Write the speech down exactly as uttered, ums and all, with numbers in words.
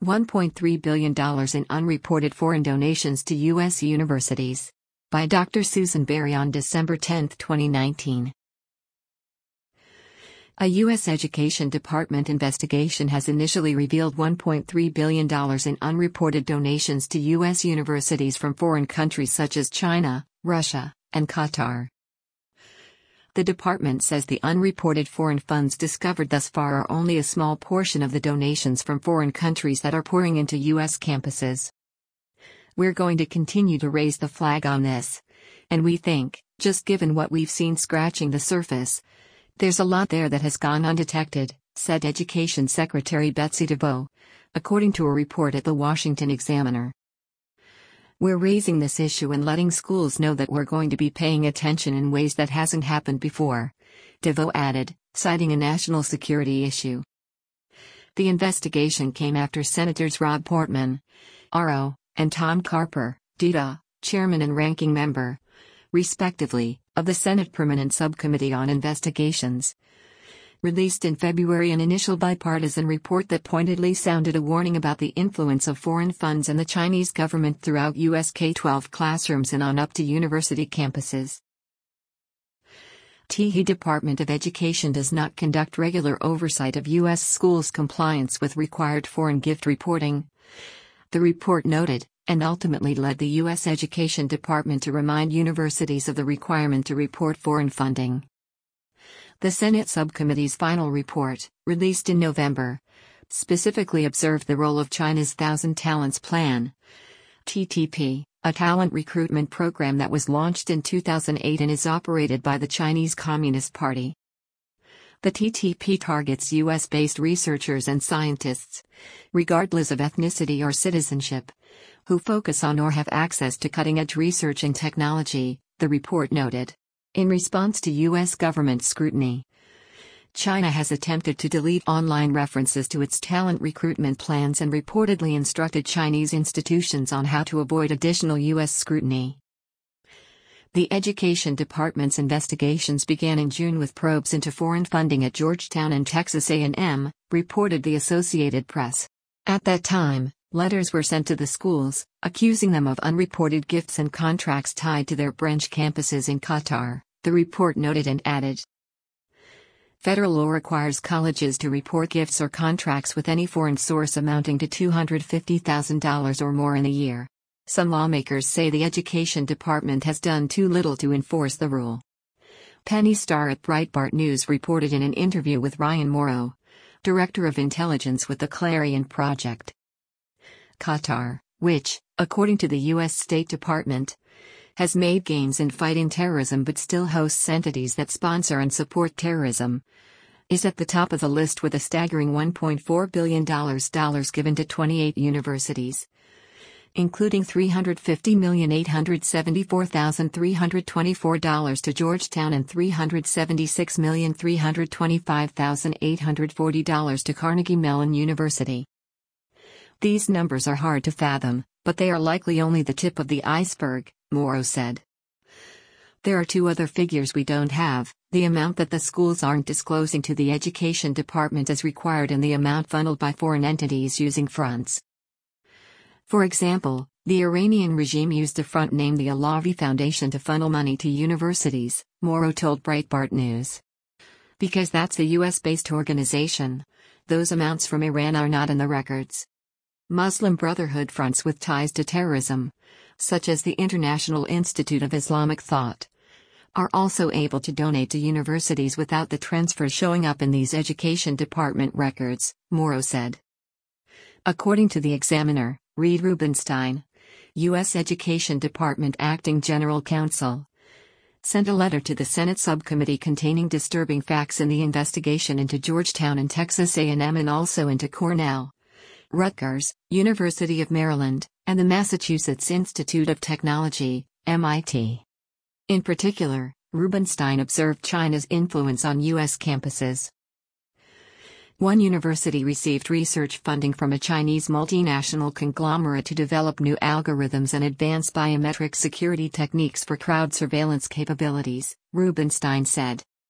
one point three billion dollars in unreported foreign donations to U S universities. By Doctor Susan Berry on December tenth, twenty nineteen. A U S Education Department investigation has initially revealed one point three billion dollars in unreported donations to U S universities from foreign countries such as China, Russia, and Qatar. The department says the unreported foreign funds discovered thus far are only a small portion of the donations from foreign countries that are pouring into U S campuses. We're going to continue to raise the flag on this. And we think, just given what we've seen scratching the surface, there's a lot there that has gone undetected, said Education Secretary Betsy DeVos, according to a report at the Washington Examiner. We're raising this issue and letting schools know that we're going to be paying attention in ways that hasn't happened before, DeVos added, citing a national security issue. The investigation came after Senators Rob Portman, R O, and Tom Carper, D D A, chairman and ranking member, respectively, of the Senate Permanent Subcommittee on Investigations, released in February an initial bipartisan report that pointedly sounded a warning about the influence of foreign funds and the Chinese government throughout U S K twelve classrooms and on up to university campuses. The Department of Education does not conduct regular oversight of U S schools' compliance with required foreign gift reporting, the report noted, and ultimately led the U S Education Department to remind universities of the requirement to report foreign funding. The Senate Subcommittee's final report, released in November, specifically observed the role of China's Thousand Talents Plan, T T P, a talent recruitment program that was launched in two thousand eight and is operated by the Chinese Communist Party. The T T P targets U S-based researchers and scientists, regardless of ethnicity or citizenship, who focus on or have access to cutting-edge research and technology, the report noted. In response to U S government scrutiny, China has attempted to delete online references to its talent recruitment plans and reportedly instructed Chinese institutions on how to avoid additional U S scrutiny. The Education Department's investigations began in June with probes into foreign funding at Georgetown and Texas A and M, reported the Associated Press. At that time, letters were sent to the schools, accusing them of unreported gifts and contracts tied to their branch campuses in Qatar, the report noted and added. Federal law requires colleges to report gifts or contracts with any foreign source amounting to two hundred fifty thousand dollars or more in a year. Some lawmakers say the Education Department has done too little to enforce the rule. Penny Starr at Breitbart News reported in an interview with Ryan Morrow, Director of Intelligence with the Clarion Project. Qatar, which, according to the U S State Department, has made gains in fighting terrorism but still hosts entities that sponsor and support terrorism, is at the top of the list with a staggering one point four billion dollars given to twenty-eight universities, including three hundred fifty million eight hundred seventy-four thousand three hundred twenty-four dollars to Georgetown and three hundred seventy-six million three hundred twenty-five thousand eight hundred forty dollars to Carnegie Mellon University. These numbers are hard to fathom, but they are likely only the tip of the iceberg, Morrow said. There are two other figures we don't have, the amount that the schools aren't disclosing to the Education Department as required and the amount funneled by foreign entities using fronts. For example, the Iranian regime used a front named the Alavi Foundation to funnel money to universities, Morrow told Breitbart News. Because that's a U S-based organization, those amounts from Iran are not in the records. Muslim Brotherhood fronts with ties to terrorism, such as the International Institute of Islamic Thought, are also able to donate to universities without the transfer showing up in these Education Department records, Morrow said. According to the Examiner, Reed Rubenstein, U S Education Department Acting General Counsel, sent a letter to the Senate subcommittee containing disturbing facts in the investigation into Georgetown and Texas A and M and also into Cornell, Rutgers, University of Maryland, and the Massachusetts Institute of Technology, M I T. In particular, Rubenstein observed China's influence on U S campuses. One university received research funding from a Chinese multinational conglomerate to develop new algorithms and advanced biometric security techniques for crowd surveillance capabilities, Rubenstein said.